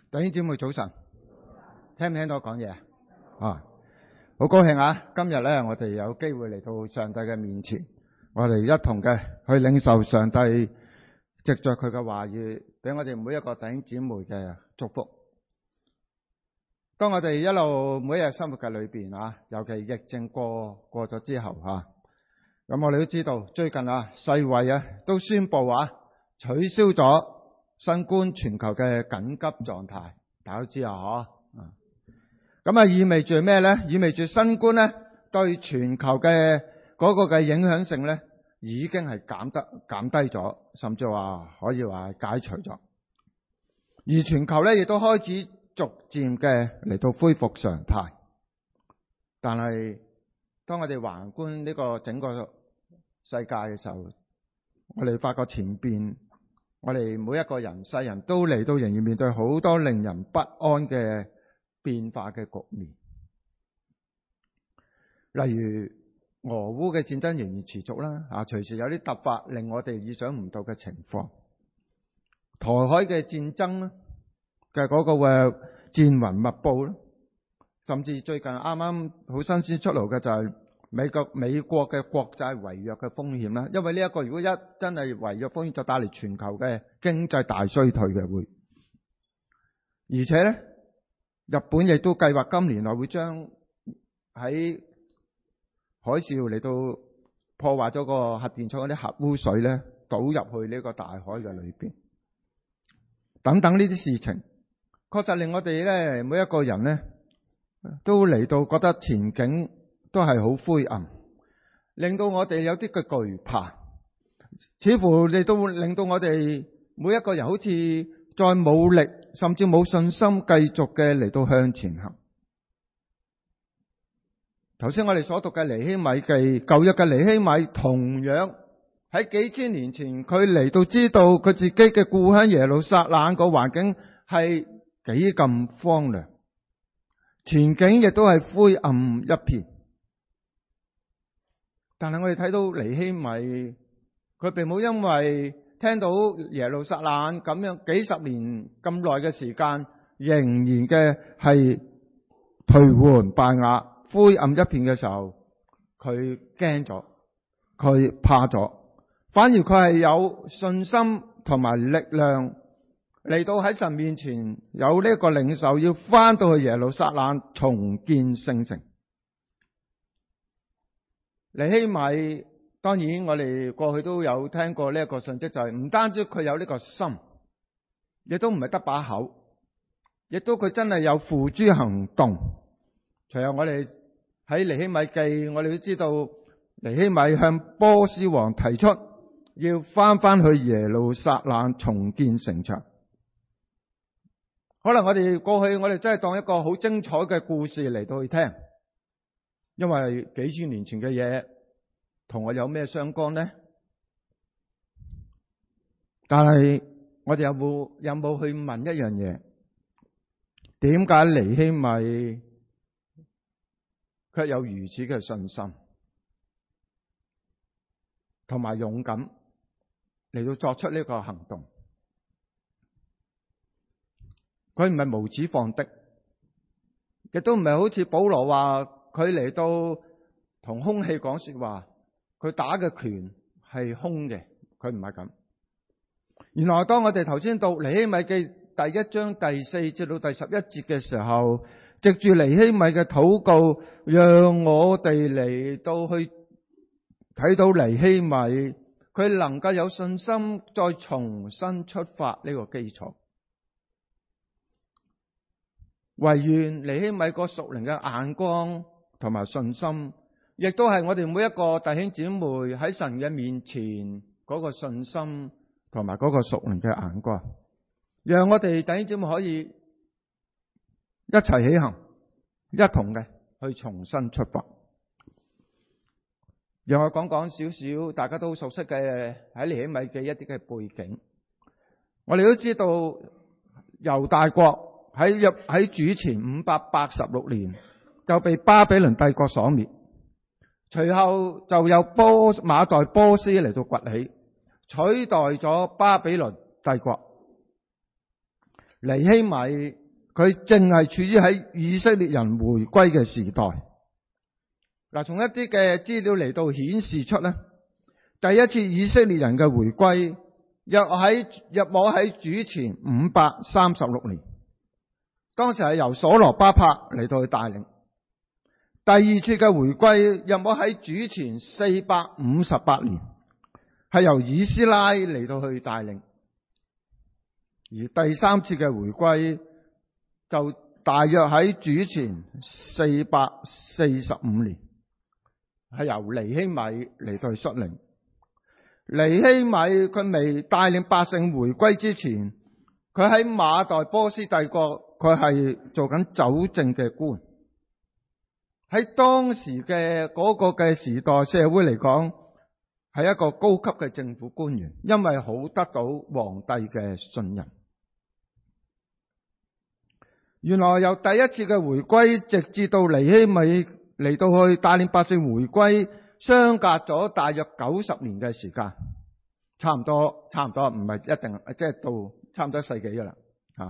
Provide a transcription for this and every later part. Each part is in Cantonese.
弟兄姊妹早晨，聽唔聽到我講嘢啊？好高興啊！今日咧，我哋有機會嚟到上帝嘅面前，我哋一同嘅去領受上帝藉着佢嘅話語，俾我哋每一個弟兄姊妹嘅祝福。當我哋一路每一日生活嘅裏邊啊，尤其疫症過咗之後啊，咁我哋都知道最近啊，世衛啊都宣布取消咗新冠全球嘅緊急狀態，大家都知啊，咁意味住咩呢？意味住新冠呢對全球嘅嗰個嘅影響性呢已經係減低咗，甚至話可以話解除咗。而全球呢亦都開始逐漸嘅嚟到恢復常態。但係當我哋橫觀呢個整個世界嘅時候，我哋發覺前邊我哋每一個人世人都嚟到仍然面對好多令人不安嘅變化嘅局面，例如俄烏嘅戰爭仍然持續啦，隨時有啲突發令我哋意想唔到嘅情況。台海嘅戰爭嘅嗰個嘅戰雲密布啦，甚至最近啱啱好新鮮出爐嘅就係美國嘅國債違約嘅風險啦，因為呢一個如果真係違約風險，就帶嚟全球嘅經濟大衰退嘅會，而且呢，日本亦都計劃今年內會將喺海嘯嚟到破壞咗個核電廠嗰啲核污水呢倒入去呢個大海嘅裏邊，等等呢啲事情，確實令我哋呢每一個人呢都嚟到覺得前景都係好灰暗，令到我哋有啲嘅懼怕，似乎你都令到我哋每一個人好似再冇力，甚至冇信心繼續嘅嚟到向前行。頭先我哋所讀嘅尼希米記，舊約嘅尼希米同樣喺幾千年前，佢嚟到知道佢自己嘅故鄉耶路撒冷個環境係幾咁荒涼，前景亦都係灰暗一片。但係我哋睇到尼希米，佢並冇因為聽到耶路撒冷咁樣幾十年咁耐嘅時間，仍然嘅係頹垣敗瓦、灰暗一片嘅時候，佢驚咗，佢怕咗，反而佢係有信心同埋力量嚟到喺神面前有呢個領受，要翻到去耶路撒冷重建聖城。尼希米當然我哋過去都有聽過呢一個信息，就係唔單止佢有呢個心，亦都唔係得把口，亦都佢真係有付諸行動。隨後我哋喺尼希米記，我哋都知道尼希米向波斯王提出要翻去耶路撒冷重建城牆。可能我哋過去我哋真係當一個好精彩嘅故事嚟到去聽，因為幾千年前嘅嘢同我有咩相干呢？但係我哋有冇去問一樣嘢？點解尼希米卻有如此嘅信心同埋勇敢嚟到作出呢個行動？佢唔係無恥放的，亦都唔係好似保羅話佢嚟到同空氣講說話，佢打嘅拳係空嘅，佢唔係咁。原來當我哋頭先讀尼希米記第一章第4至到第11節嘅時候，藉住尼希米嘅禱告，讓我哋嚟到去睇到尼希米佢能夠有信心再重新出發呢個基礎。唯願尼希米個屬靈嘅眼光同埋信心，亦都係我哋每一個弟兄姊妹喺神嘅面前嗰個信心同埋嗰個屬靈嘅眼光，讓我哋弟兄姊妹可以一齊起行，一同嘅去重新出發。讓我講講少少大家都熟悉嘅喺尼希米嘅一啲嘅背景。我哋都知道猶大國喺主前586年就被巴比倫帝國所滅，隨後就有馬代波斯嚟到崛起，取代咗巴比倫帝國。 尼希米佢正係處於喺以色列人回歸嘅時代。嗱，從一啲嘅資料嚟到顯示出咧，第一次以色列人嘅回歸約摸喺主前536年，當時係由所羅巴伯嚟到去帶領。第二次嘅回歸約摸喺主前458年，係由以斯拉嚟到去帶領。而第三次嘅回歸就大約喺主前445年，係由尼希米嚟到去率領。尼希米佢未帶領百姓回歸之前，佢喺馬代波斯帝國，佢係做緊酒政嘅官。喺當時嘅嗰個嘅時代社會嚟講，係一個高級嘅政府官員，因為好得到皇帝嘅信任。原來由第一次嘅回歸，直至到尼希米嚟到去帶領百姓回歸，相隔咗大約90年嘅時間，差唔多，唔係一定，即係到差唔多世紀噶啦吓。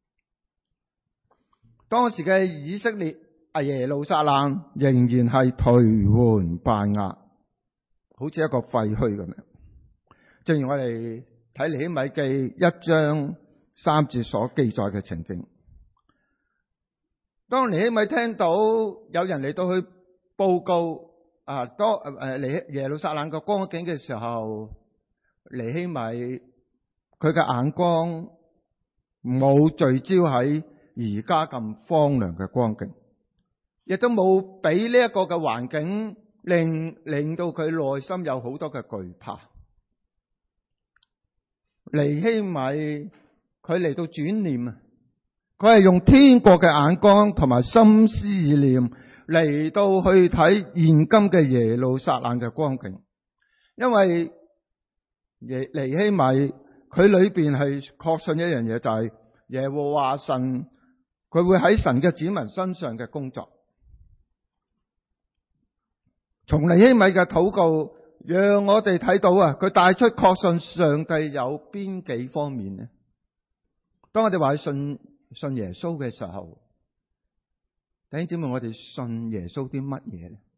當時嘅以色列耶路撒冷仍然係頹垣敗瓦，好似一個廢墟咁樣。正如我哋睇尼希米記1章3節所記載嘅情景。當尼希米聽到有人嚟到去報告耶路撒冷嘅光景嘅時候，尼希米佢嘅眼光冇聚焦喺而家咁荒涼嘅光景，亦都冇俾呢一個嘅環境令到佢內心有好多嘅懼怕。尼希米佢嚟到轉念啊，佢係用天國嘅眼光同埋心思意念嚟到去睇現今嘅耶路撒冷嘅光景，因為尼希米佢裏邊係確信一樣嘢，就係耶和華神佢會喺神嘅子民身上嘅工作。從尼希米嘅禱告，讓我哋睇到啊，佢帶出確信上帝有邊幾方面呢？當我哋話信耶穌嘅時候，弟兄姊妹，我哋信耶穌啲乜嘢呢？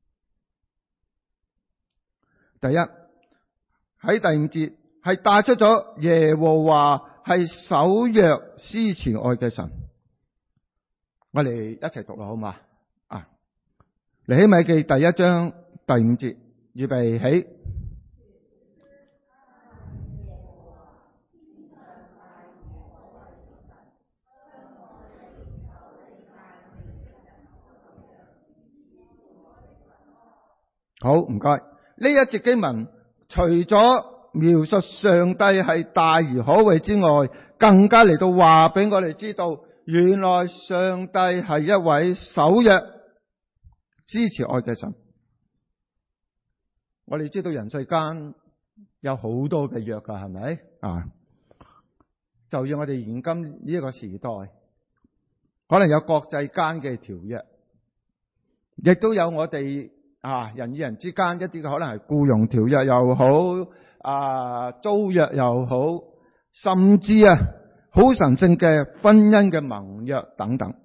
第一，喺第5節係帶出咗耶和華係守約施慈愛嘅神。我哋一齊讀啦，好嘛？尼希米記第1章第5節，預備起。好，唔該。呢一節經文除咗描述上帝係大而可畏之外，更加嚟到話俾我哋知道，原來上帝係一位守約施慈愛嘅神。我哋知道人世間有好多嘅約噶，係咪啊？就要我哋現今呢一個時代，可能有國際間嘅條約，亦都有我哋人與人之間一啲嘅可能係僱傭條約又好，租約又好，甚至好神聖嘅婚姻嘅盟約等等。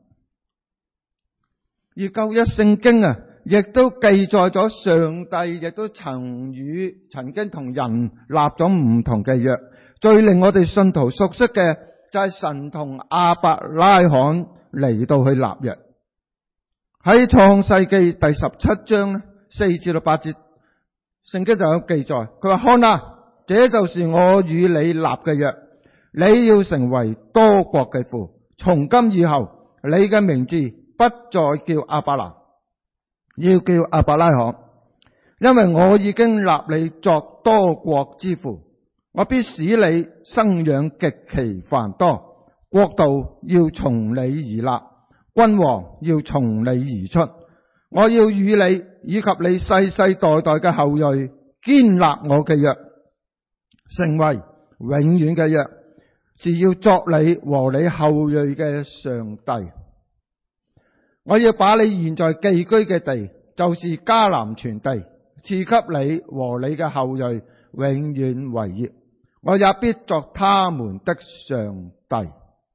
而舊約聖經亦都記載咗上帝亦都曾經同人立咗唔同嘅約。最令我哋信徒熟悉嘅就係神同亞伯拉罕嚟到去立約。喺創世記第17章4至8節，聖經就有記載，佢話：看啊，這就是我與你立嘅約，你要成為多國嘅父，從今以後，你嘅名字不再叫亞伯蘭，要叫亞伯拉罕，因為我已經立你作多國之父，我必使你生養極其繁多，國度要從你而立，君王要從你而出。我要與你以及你世世代代嘅後裔堅立我嘅約，成為永遠嘅約，是要作你和你後裔嘅上帝。我要把你現在寄居嘅地，就是迦南全地，賜給你和你嘅後裔永遠為業。我也必作他們的上帝。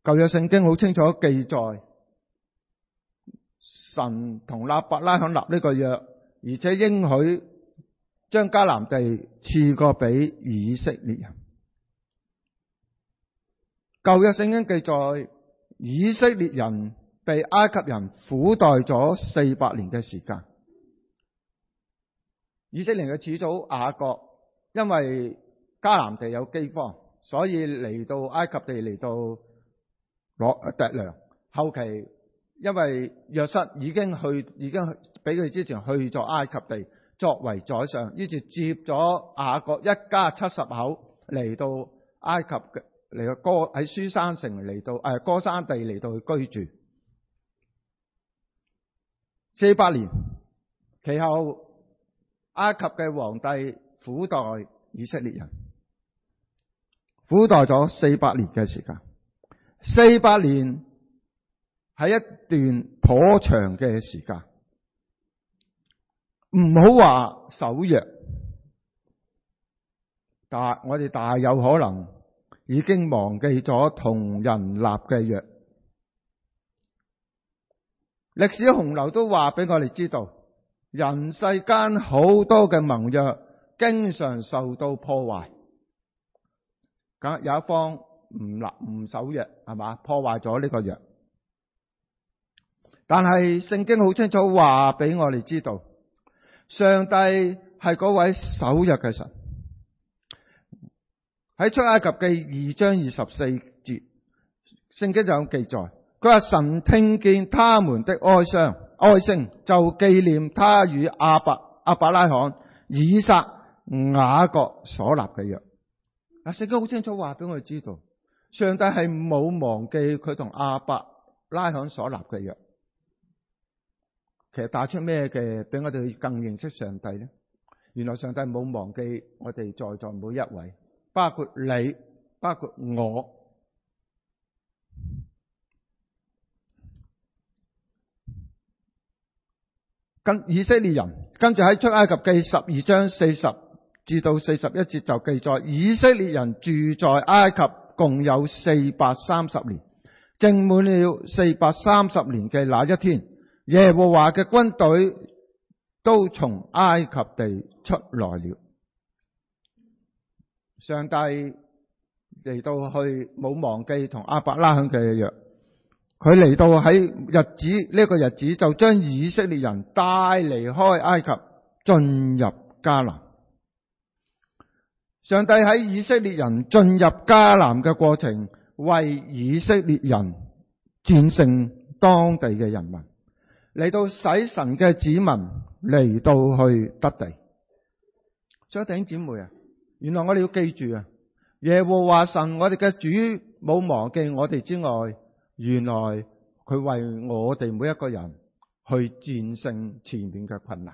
舊約聖經好清楚記載，神同亞伯拉罕立呢個約，而且應許將迦南地賜過俾以色列人。舊約聖經記載，以色列人被埃及人苦待咗400年嘅時間。以色列人嘅始祖雅各因為迦南地有饑荒，所以嚟到埃及地嚟到攞糴糧。後期因為約瑟已經比佢之前去咗埃及地作為宰相，於是接咗雅各一家70口嚟到埃及嘅，嚟到喺書珊城嚟到歌珊地嚟到去居住400年。其後埃及嘅皇帝苦待以色列人，苦待咗400年嘅時間。400年係一段頗長嘅時間，唔好話守約，但我哋大有可能已經忘記咗同人立嘅約。歷史洪流都話俾我哋知道，人世間好多嘅盟約經常受到破壞，咁有一方唔守約，係嘛，破壞咗呢個約。但係聖經好清楚話俾我哋知道，上帝係嗰位守約嘅神。喺出埃及記2章24節，聖經就有記載，佢話神聽見他們的哀聲，就紀念他與亞伯拉罕、以撒、雅各所立嘅約。聖經好清楚話俾我哋知道，上帝係冇忘記佢同亞伯拉罕所立嘅約。其實帶出咩嘅俾我哋更認識上帝呢？原來上帝冇忘記我哋在座每一位，包括你，包括我。跟以色列人跟住喺出埃及記12章40至到41節就記載，以色列人住在埃及共有430年，正滿了430年嘅那一天，耶和華嘅軍隊都從埃及地出來了。上帝嚟到去冇忘記同亞伯拉罕嘅約，佢嚟到喺呢個日子就將以色列人帶離開埃及，進入迦南。上帝喺以色列人進入迦南嘅過程，為以色列人戰勝當地嘅人民，嚟到使神嘅子民嚟到去得地。所以弟兄姊妹啊，原來我哋要記住啊，耶和華神我哋嘅主冇忘記我哋之外，原來佢為我哋每一個人去戰勝前面嘅困難。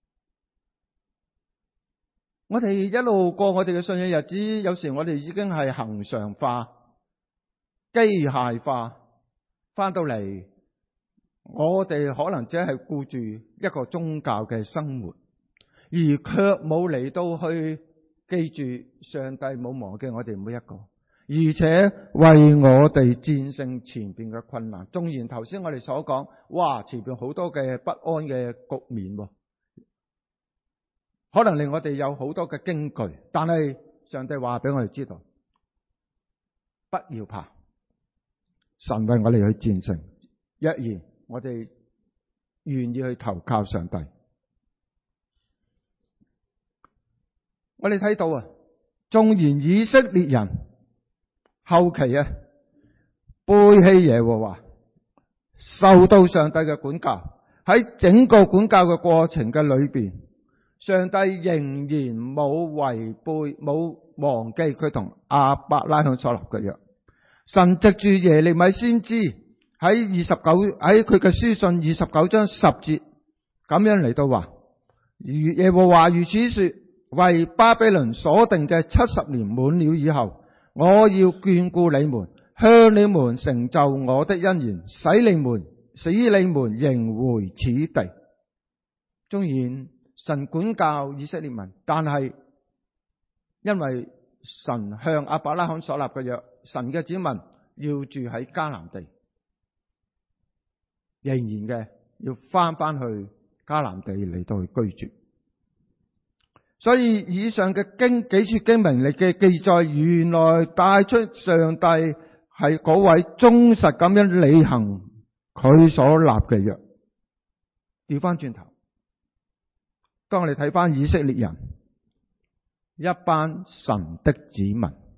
我哋一路過我哋嘅信仰日子，有時我哋已經係恆常化、機械化，翻到嚟我哋可能只係顧住一個宗教嘅生活，而卻冇嚟到去記住上帝冇忘記我哋每一個，而且為我哋戰勝前邊嘅困難。縱然頭先我哋所講，哇，前邊好多嘅不安嘅局面，可能令我哋有好多嘅驚懼，但係上帝話俾我哋知道，不要怕，神為我哋去戰勝。若然我哋願意去投靠上帝，我哋睇到啊，縱然以色列人後期背棄耶和華，受到上帝嘅管教，喺整個管教嘅過程嘅裏邊，上帝仍然冇違背、冇忘記佢同亞伯拉罕所立嘅約。神藉住耶利米先知喺佢嘅書信29章10節咁樣嚟到話，耶和華如此說，為巴比倫所定嘅70年滿了以後，我要眷顧你們，向你們成就我的恩言，使你們仍回此地。縱然神管教以色列民，但係因為神向亞伯拉罕所立嘅約，神嘅子民要住喺迦南地，仍然嘅要翻去迦南地嚟到去居住。所以以上嘅幾處經文嚟嘅記載，原來帶出上帝係嗰位忠實咁樣履行佢所立嘅約。調翻轉頭，當我哋睇翻以色列人一班神的子民，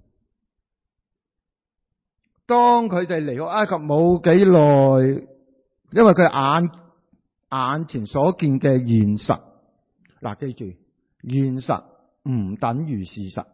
當佢哋離開埃及冇幾耐，因為佢眼前所見嘅現實，嗱，記住，現實唔等於事實。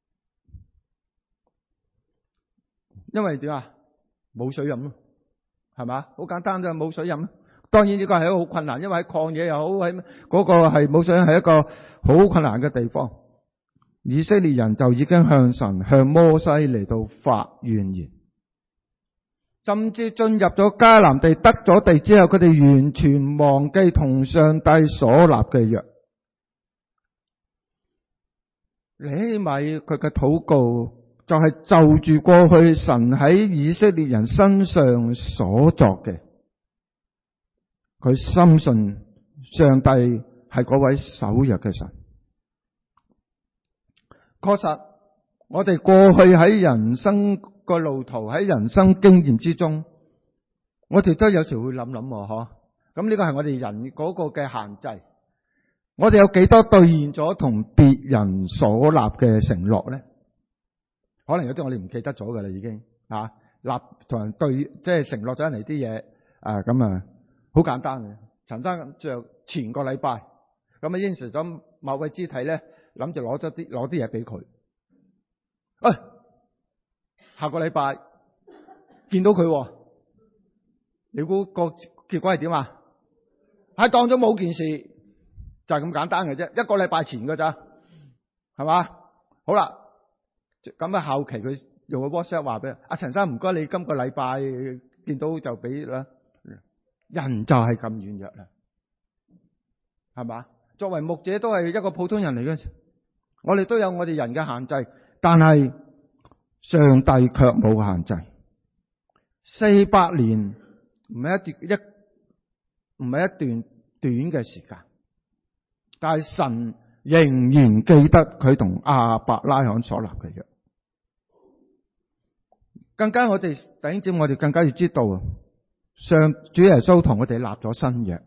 因為點啊？冇水飲咯，係嘛？好簡單啫，冇水飲。當然呢個係一個好困難，因為喺曠野又好，喺嗰個係冇水飲，係一個好困難嘅地方。以色列人就已經向神、向摩西嚟到發怨言，甚至進入咗迦南地，得咗地之後，佢哋完全忘記同上帝所立嘅約。尼希米佢嘅禱告就係就住過去神喺以色列人身上所作嘅，佢深信上帝係嗰位守約嘅神。確實，我哋過去喺人生個路途，喺人生經驗之中，我哋都有時會諗諗嗬。咁呢個係我哋人嗰個嘅限制。我哋有幾多兌現咗同別人所立嘅承諾咧？可能有啲我哋唔記得咗噶啦，已經立同人對，即係承諾咗人哋啲嘢咁啊，好簡單嘅。陳生就前個禮拜咁應承咗某位肢體咧，諗住攞啲嘢俾佢。下個禮拜見到佢，你估個結果係點啊？係當咗冇件事。就係咁簡單嘅啫，一個禮拜前㗎咋，係嘛？好啦，咁啊後期佢用個 WhatsApp 話俾阿陳生，唔該你今個禮拜見到就俾啦。人就係咁軟弱啦，係嘛？作為牧者都係一個普通人嚟嘅，我哋都有我哋人嘅限制，但係上帝卻冇限制。400年唔係一段短嘅時間。但係神仍然記得佢同亞伯拉罕所立嘅約，更加我哋弟兄姊妹，我哋更加要知道，主耶穌同我哋立咗新約。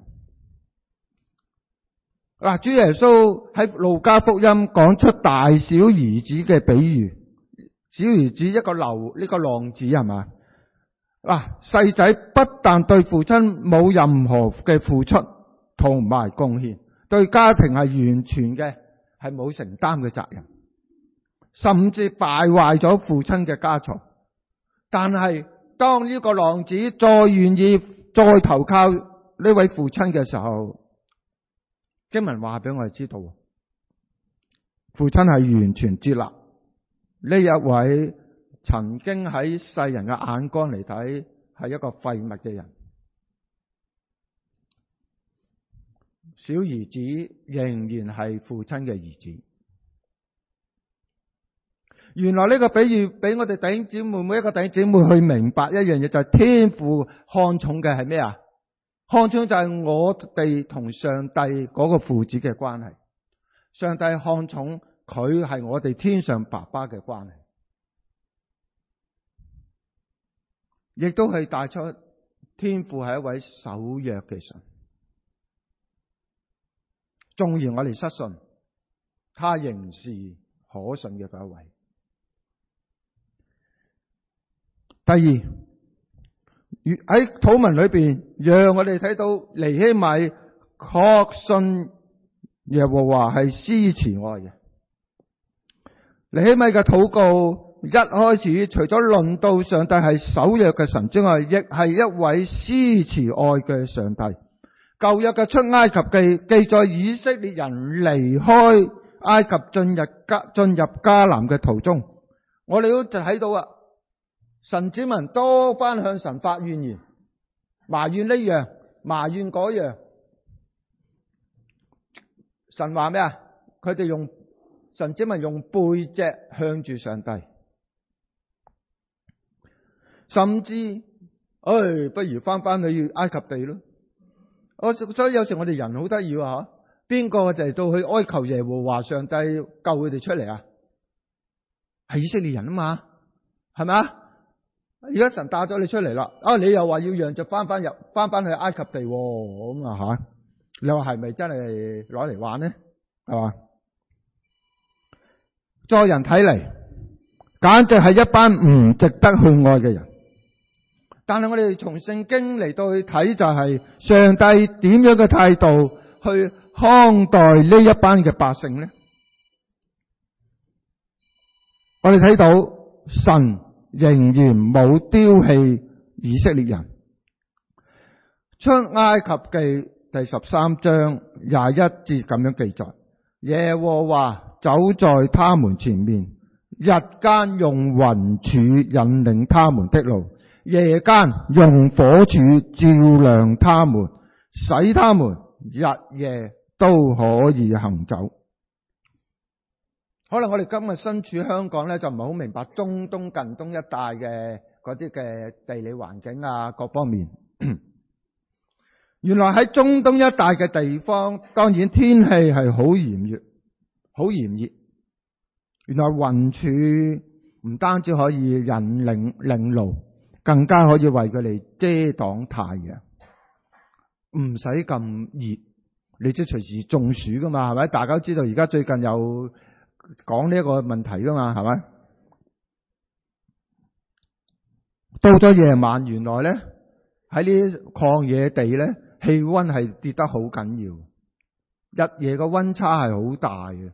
嗱，主耶穌喺路加福音講出大小兒子嘅比喻，小兒子一個呢個浪子係嘛？細仔不但對父親冇任何嘅付出同埋貢獻，對家庭係完全嘅係冇承擔嘅責任，甚至敗壞咗父親嘅家財。但係當呢個浪子再願意再投靠呢位父親嘅時候，經文話俾我哋知道，父親係完全接納呢一位曾經喺世人嘅眼光嚟睇係一個廢物嘅人。小兒子仍然係父親嘅兒子。原來呢個比喻俾我哋弟兄姊妹，每一個弟兄姊妹去明白一樣嘢，就係天父看重嘅係咩啊？看重就係我哋同上帝嗰個父子嘅關係。上帝看重佢係我哋天上爸爸嘅關係，亦都係帶出天父係一位守約嘅神。縱然我哋失信，他仍是可信嘅嗰一位。第二，喺禱文裏邊，讓我哋睇到尼希米確信耶和華係施慈愛嘅。尼希米嘅禱告一開始，除咗論到上帝係守約嘅神之外，亦係一位施慈愛嘅上帝。舊約嘅出埃及記記載以色列人離開埃及進入迦南嘅途中，我哋都就睇到啊，神子民多番向神發怨言，埋怨呢樣，埋怨嗰樣。神話咩啊？佢哋神子民用背脊向住上帝。 甚至不如翻去埃及地咯。所以有時我哋人好得意啊，邊個就嚟到去哀求耶和華上帝救佢哋出嚟啊？係以色列人啊嘛，係咪啊？而家神帶咗你出嚟啦，你又話要讓着翻去埃及地，咁啊吓？你話係咪真係攞嚟玩呢？係嘛？在人睇嚟，簡直係一班唔值得去愛嘅人。但係我哋從聖經嚟到去睇，就係上帝點樣嘅態度去看待呢一班嘅百姓呢？我哋睇到神仍然冇丟棄以色列人。出埃及記第13章21節咁樣記載：耶和華走在他們前面，日間用雲柱引領他們的路，夜間用火柱照亮他們，使他們日夜都可以行走。可能我哋今日身處香港咧，就唔係好明白中東近東一帶嘅嗰啲嘅地理環境啊，各方面。原來喺中東一帶嘅地方，當然天氣係好炎熱，好炎熱。原來雲柱唔單止可以引領路，更加可以為佢哋遮擋太陽，唔使咁熱。你即係隨時中暑噶嘛，係咪？大家都知道而家最近有講呢一個問題噶嘛，係咪？到咗夜晚，原來咧喺呢曠野地咧，氣溫係跌得好緊要，日夜個溫差係好大嘅。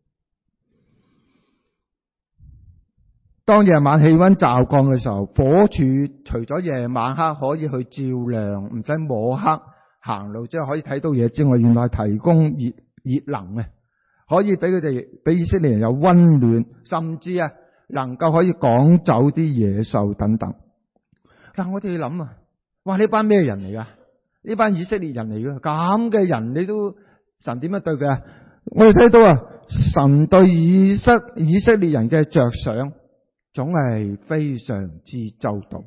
當夜晚氣溫驟降嘅時候，火柱除咗夜晚黑可以去照亮，唔使摸黑行路，即係可以睇到嘢之外，原來係提供熱能嘅，可以俾佢哋，俾以色列人有溫暖，甚至能夠可以趕走啲野獸等等。嗱，我哋要諗哇，呢班咩人嚟噶？呢班以色列人嚟噶，咁嘅人你都神點樣對佢啊？我哋睇到神對以色列人嘅着想總係非常之周到，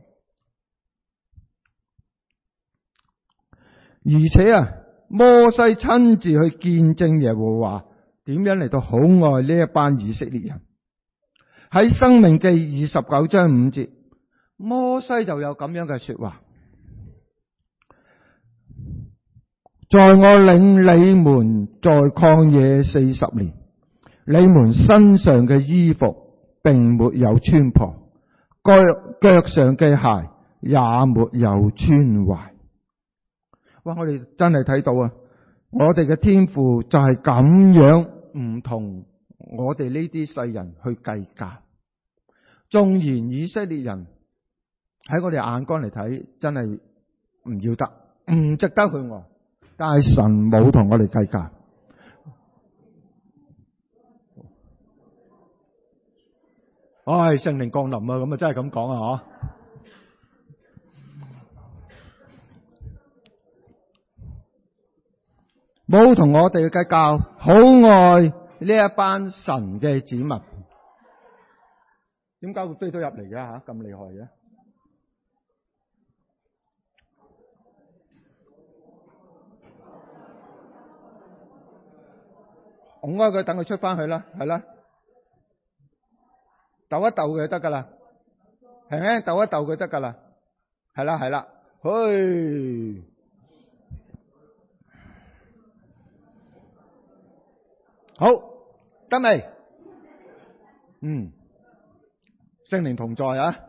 而且摩西親自去見證耶和華點樣嚟到好愛呢一班以色列人。喺申命記29章5節，摩西就有咁樣嘅說話：在我領你們在曠野40年，你們身上嘅衣服並沒有穿破，腳上嘅鞋也沒有穿壞。哇！我哋真係睇到我哋嘅天父就係咁樣，唔同我哋呢啲世人去計較。縱然以色列人喺我哋眼光嚟睇，真係唔要得，唔值得去愛，但係神冇同我哋計較。聖靈降臨咁真係咁講啊！冇同我哋計較，好愛呢一班神嘅子民。點解會飛到入嚟嘅吓？咁厲害嘅？拱開佢，等佢出翻去啦，係啦。鬥一鬥佢就得噶啦，係咪？鬥一鬥佢得噶啦，係啦係啦，去好得未？聖靈同在啊！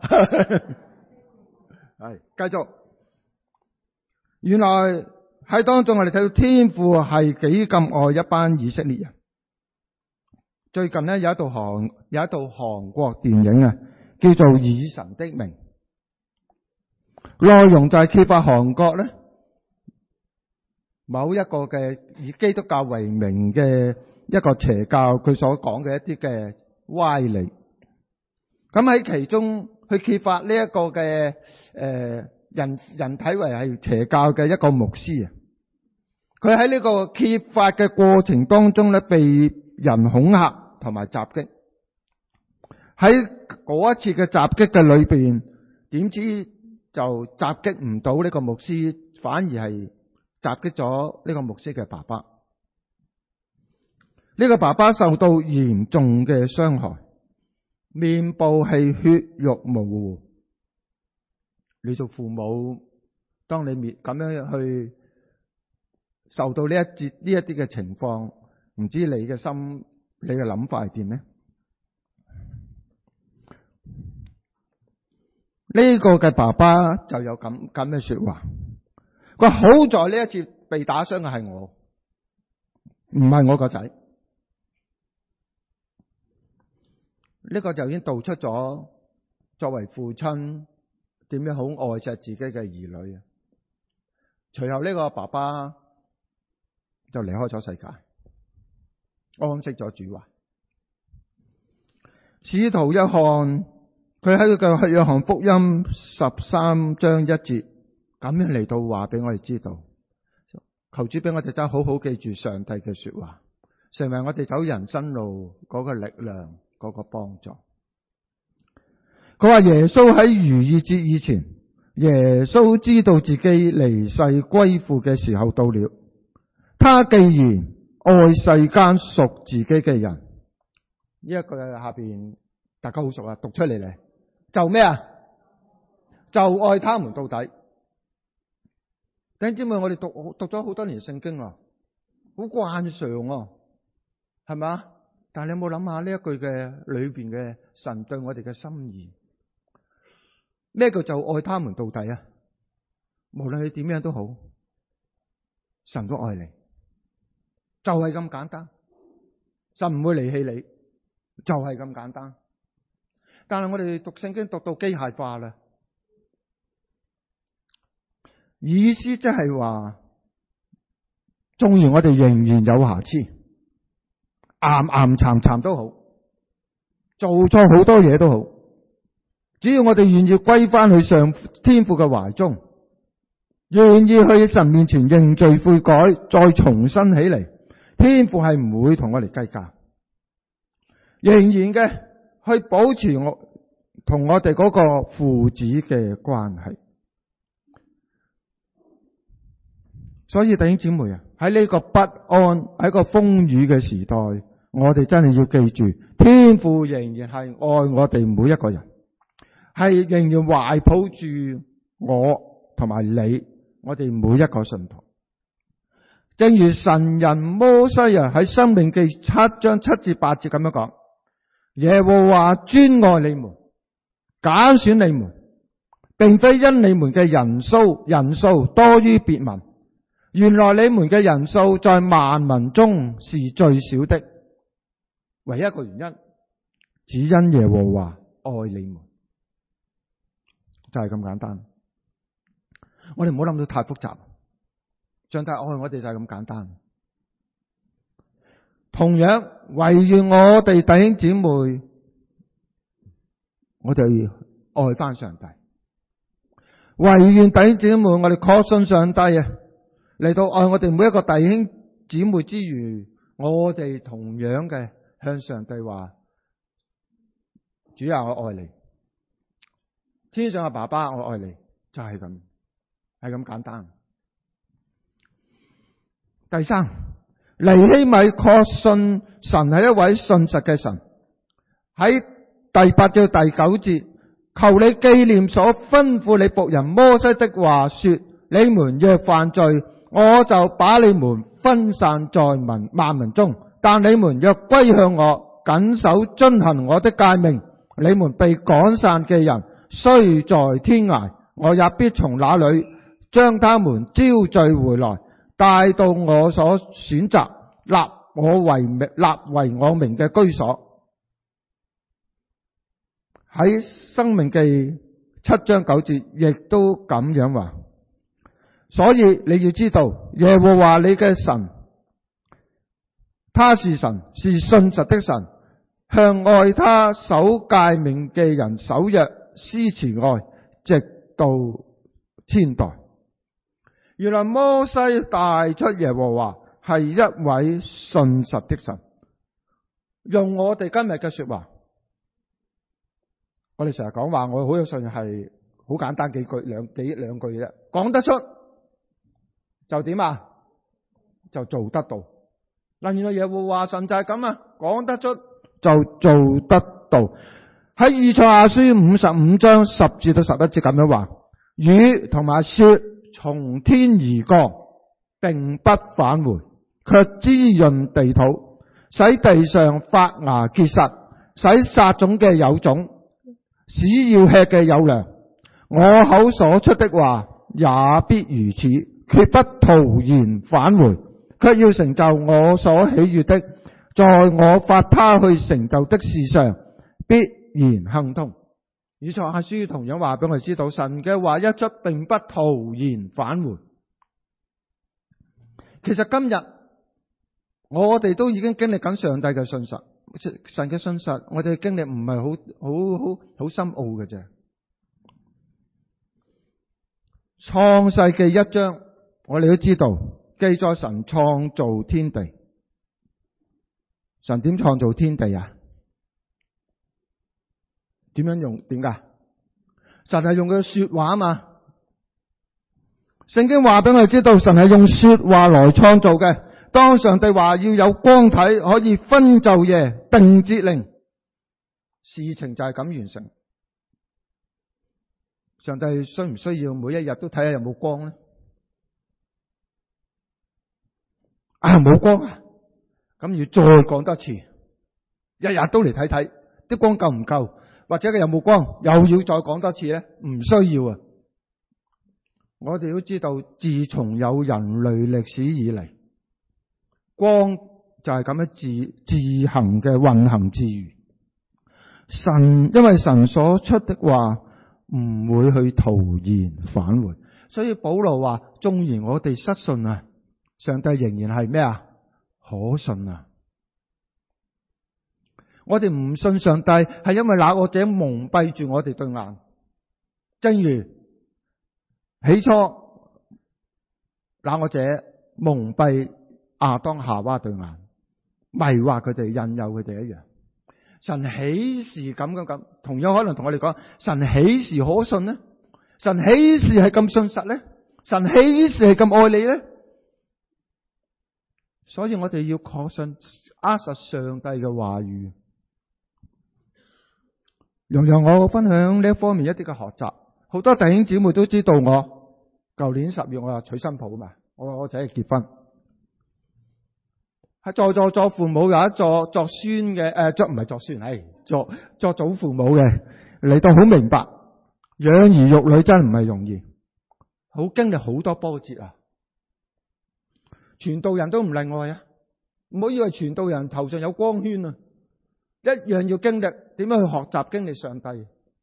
係繼續。原來喺當中我哋睇到天父係幾咁愛一班以色列人。最近有一套韓國電影叫做《以神的名》，內容就係揭發韓國某一個嘅以基督教為名嘅一個邪教，佢所講嘅一啲嘅歪理。咁喺其中去揭發呢一個嘅人體為係邪教嘅一個牧師佢喺呢個揭發嘅過程當中被人恐嚇同埋襲擊。喺嗰一次嘅襲擊嘅裏邊， 點知就襲擊唔到呢個牧師，反而係襲擊咗呢個牧師嘅爸爸。呢個爸爸受到嚴重嘅傷害，面部係血肉模糊。你做父母，當你咁樣去受到呢一啲嘅情況，唔知你嘅心、你嘅諗法係點呢？呢個嘅爸爸就有咁嘅說話，佢話好在呢一次被打傷嘅係我，唔係我個仔。呢個就已經道出咗作為父親點樣好愛錫自己嘅兒女啊！隨後呢個爸爸就離開咗世界，安息咗主懷。使徒約翰佢喺佢嘅約翰福音13章1節咁樣嚟到話俾我哋知道，求主俾我哋真係好好記住上帝嘅說話，成為我哋走人生路嗰個力量，嗰個幫助。佢話耶穌喺逾越節以前，耶穌知道自己離世歸父嘅時候到了。他既然愛世間屬自己嘅人，呢一句下邊大家好熟啊，讀出嚟，就咩啊？就愛他們到底。弟兄姊妹，我哋讀咗好多年聖經啦，好慣常啊，係咪？但係你有冇諗下呢一句嘅裏邊嘅神對我哋嘅心意？咩叫就愛他們到底啊？無論你點樣都好，神都愛你，就係咁簡單。神唔會離棄你，就係咁簡單。但係我哋讀聖經讀到機械化啦，意思即係話，縱然我哋仍然有瑕疵，岩巉都好，做錯好多嘢都好，只要我哋願意歸翻去上天父嘅懷中，願意去神面前認罪悔改，再重新起嚟，天父係唔會同我哋計較，仍然嘅去保持同我哋嗰個父子嘅關係。所以弟兄姊妹啊，喺呢個不安、喺個風雨嘅時代，我哋真係要記住，天父仍然係愛我哋每一個人，係仍然懷抱住我同埋你，我哋每一個信徒。正如神人摩西喺申命記7章7至8節咁樣講，耶和華專愛你們，揀選你們，並非因你們嘅人數多於別民，原來你們嘅人數在萬民中是最少的，唯一一個原因，只因耶和華愛你們，就係咁簡單。我哋唔好諗到太複雜，上帝愛我哋就係咁簡單。同樣，唯願我哋弟兄姊妹，我哋愛翻上帝。唯願弟兄姊妹，我哋確信上帝啊，嚟到愛我哋每一個弟兄姊妹之餘，我哋同樣嘅向上帝話：主啊，我愛你，天上嘅爸爸，我愛你，就係咁，係咁簡單。第三，尼希米確信神係一位信實嘅神。喺第8至第9節，求你紀念所吩咐你僕人摩西的話，說：你們若犯罪，我就把你們分散在萬民中；但你們若歸向我，謹守遵行我的誡命，你們被趕散嘅人，雖在天涯，我也必從那裏將他們招聚回來，帶到我所選擇立為我名嘅居所。喺申命記7章9節亦都咁樣話。所以你要知道，耶和華你嘅神，他是神，是信實的神，向愛他守誡命嘅人守約施慈愛，直到千代。原來摩西帶出耶和華係一位信實的神。用我哋今日嘅說話，我哋成日講話我好有信係好簡單幾句兩句啫，講得出就點啊？就做得到。嗱，原來耶和華神就係咁啊，講得出就做得到。喺以賽亞書55章10至到11節咁樣話：雨同埋雪從天而降，並不返回，卻滋潤地土，使地上發芽結實，使撒種嘅有種，使要吃嘅有糧。我口所出的話也必如此，決不徒然返回，卻要成就我所喜悅的，在我發他去成就的事上必然亨通。以賽亞書同樣話俾我哋知道，神嘅話一出，並不徒然返回。其實今日我哋都已經經歷緊上帝嘅信實，神嘅信實，我哋嘅經歷唔係好深奧嘅啫。創世記1章，我哋都知道記載神創造天地。神點創造天地啊？點樣用？點解？神係用佢嘅說話啊嘛。聖經話俾我哋知道，神係用說話來創造嘅。當上帝話要有光體，可以分晝夜，定節令，事情就係咁完成。上帝需唔需要每一日都睇下有冇光呢？冇光啊！咁要再講多次，日日都嚟睇睇啲光夠唔夠，或者佢有冇光，又要再講多次呢？唔需要啊！我哋都知道，自從有人類歷史以嚟，光就係咁樣自行嘅運行自如。神因為神所出的話唔會去徒然返回，所以保羅話：縱然我哋失信啊，上帝仍然係咩啊？可信啊！我哋唔信上帝，係因為那惡者蒙蔽住我哋對眼。正如起初那惡者蒙蔽亞當夏娃對眼，迷惑佢哋，引誘佢哋一樣。神豈是咁，同樣可能同我哋講，神豈是可信呢？神豈是係咁信實呢？神豈是係咁愛你呢？所以我哋要確信握實上帝嘅話語。讓我分享呢一方面一啲嘅學習。好多弟兄姊妹都知道我舊年10月我又娶新抱嘛，我仔結婚，係在座作父母有一作孫嘅，唔係作孫，係作祖父母嘅嚟到好明白，養兒育女真唔係容易，好經歷好多波折啊！傳道人都唔例外啊！唔好以為傳道人頭上有光圈啊，一樣要經歷點樣去學習經歷上帝。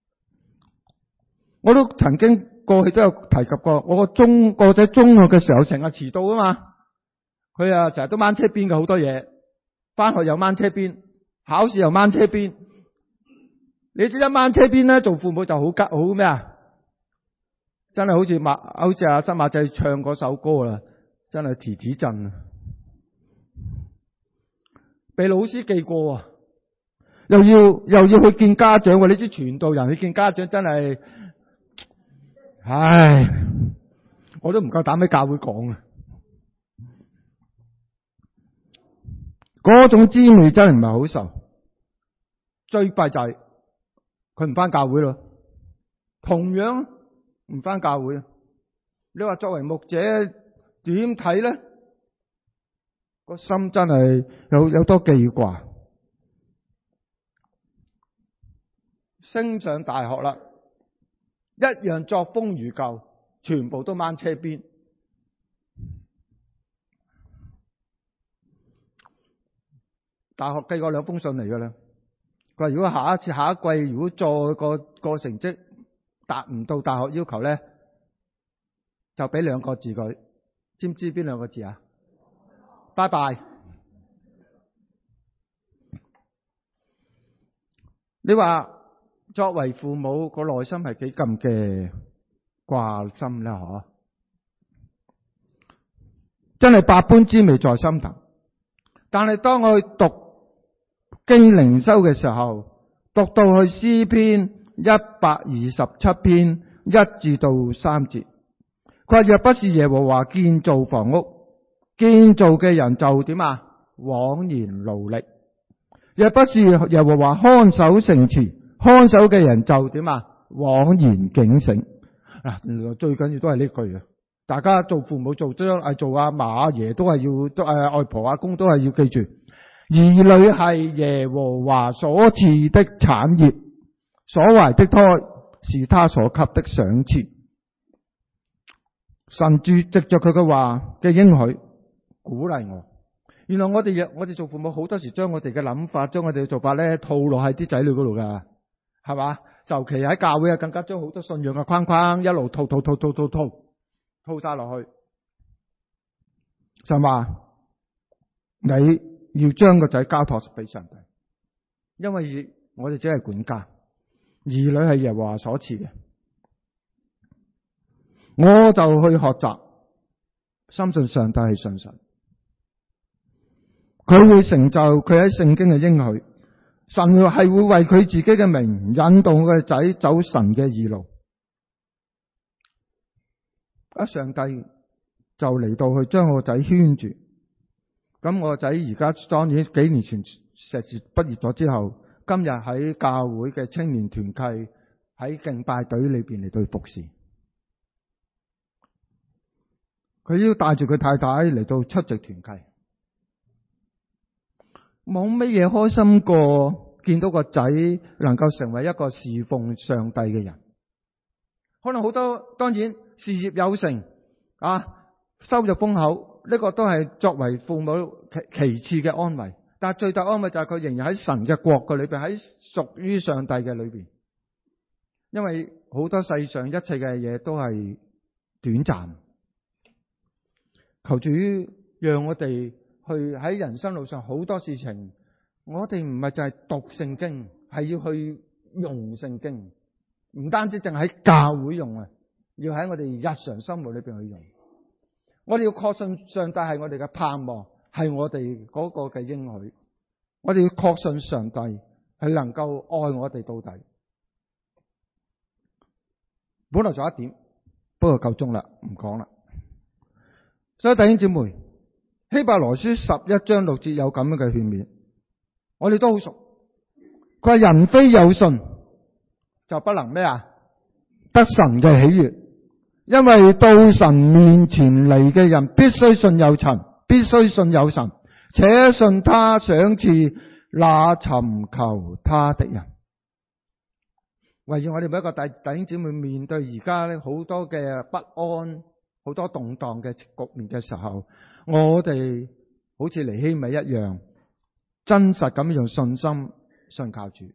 我都曾經過去都有提及過，我個仔中學嘅時候成日遲到啊嘛，佢啊成日都掹車邊嘅，好多嘢，翻學又掹車邊，考試又掹車邊。你知一掹車邊咧，做父母就好咩啊？真係好似阿新馬仔唱嗰首歌啦，真係提提震啊！被老師記過啊，又要去見家長喎。你知傳道人去見家長真係，唉，我都唔夠膽喺教會講啊！嗰種滋味真係唔係好受。最弊就係佢唔翻教會咯，同樣唔翻教會。你話作為牧者點睇咧？個心真係有多記掛。升上大學啦，一樣作風如舊，全部都掹車邊。大學寄過2封信嚟㗎啦。佢話如果下一季如果再個成績達唔到大學要求咧，就俾2個字佢。知唔知邊2個字啊？拜拜。你話作為父母個內心係幾咁嘅掛心咧？嗬，真係百般滋味在心頭。但係當我去讀經靈修嘅時候，讀到去詩篇127篇 1至到3節。佢話若不是耶和華建造房屋，建造嘅人就點啊？枉然勞力。若不是耶和華看守城池，看守嘅人就點啊？枉然警醒。原來最緊要都係呢句啊！大家做父母做阿嫲阿爺都係要，外婆阿公都係要記住，兒女係耶和華所賜的產業，所懷的胎是他所給的賞賜。神藉着佢嘅話嘅應許鼓勵我。原來我哋做父母好多時將我哋嘅諗法，將我哋嘅做法咧套落喺啲仔女嗰度噶，係嘛？尤其喺教會啊，更加將好多信仰嘅框框一路套晒落去。神話你要將個仔交託俾上帝，因為我哋只係管家，兒女係耶和華所賜嘅。我就去學習，深信上帝係信神，佢會成就佢喺聖經嘅應許。神係會為佢自己嘅名引導佢嘅仔走神嘅義路。上帝就嚟到去將我個仔圈住。咁我個仔而家當然幾年前碩士畢業咗之後，今日喺教會嘅青年團契喺敬拜隊裏邊嚟到服侍。佢要帶住佢太太嚟到出席團契。冇乜嘢開心過見到個仔能夠成為一個侍奉上帝嘅人。可能好多，當然事業有成收入豐厚，呢個都係作為父母其次嘅安慰。但係最大安慰就係佢仍然喺神嘅國嘅裏邊，喺屬於上帝嘅裏邊。因為好多世上一切嘅嘢都係短暫。求主讓我哋去喺人生路上好多事情，我哋唔係就係讀聖經，係要去用聖經，唔單止淨係喺教會用啊，要喺我哋日常生活裏邊去用。我哋要確信上帝係我哋嘅盼望，係我哋嗰個嘅應許。我哋要確信上帝係能夠愛我哋到底。本來仲有一點，不過夠鐘啦，唔講啦。所以弟兄姊妹，希伯來書11章6節有咁樣嘅勸勉，我哋都好熟。佢話人非有信就不能咩啊？得神嘅喜悅，因為到神面前嚟嘅人必須信有神，必須信有神，且信他賞賜那尋求他的人。為咗我哋每一個弟兄姊妹面對而家咧好多嘅不安，好多動盪嘅局面嘅時候，我哋好似尼希米一樣，真實咁用信心信靠主，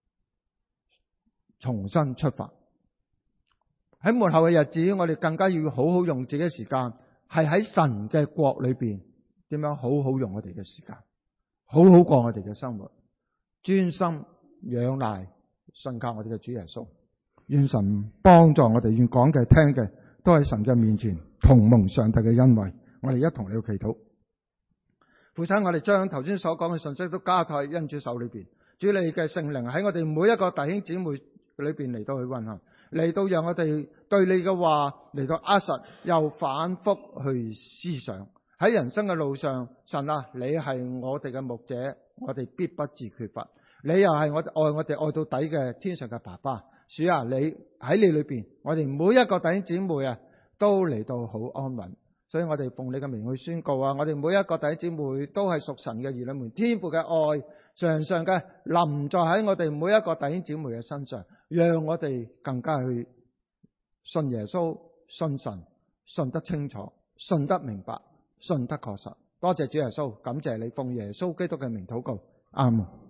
重新出發。喺末後嘅日子，我哋更加要好好用自己嘅時間，係喺神嘅國裏邊點樣好好用我哋嘅時間，好好過我哋嘅生活，專心仰賴信靠我哋嘅主耶穌。願神幫助我哋，願講嘅聽嘅都喺神嘅面前同蒙上帝嘅恩惠。我哋一同嚟到祈禱。父親，我哋將頭先所講嘅信息都交託喺恩主手裏邊。主，你嘅聖靈喺我哋每一個弟兄姊妹裏邊嚟到去運行，嚟到讓我哋對你嘅話嚟到扼實，又反復去思想。喺人生嘅路上，神啊，你係我哋嘅牧者，我哋必不致缺乏。你又係我哋愛到底嘅天上嘅爸爸。主啊，你喺你裏邊，我哋每一個弟兄姊妹啊，都嚟到好安穩。所以我哋奉你嘅名去宣告啊，我哋每一個弟兄姊妹都係屬神嘅兒女們，天父嘅愛常常嘅臨在喺我哋每一個弟兄姊妹嘅身上，讓我哋更加去信耶穌、信神，信得清楚，信得明白，信得確實。多謝主耶穌，感謝你，奉耶穌基督嘅名禱告，阿門。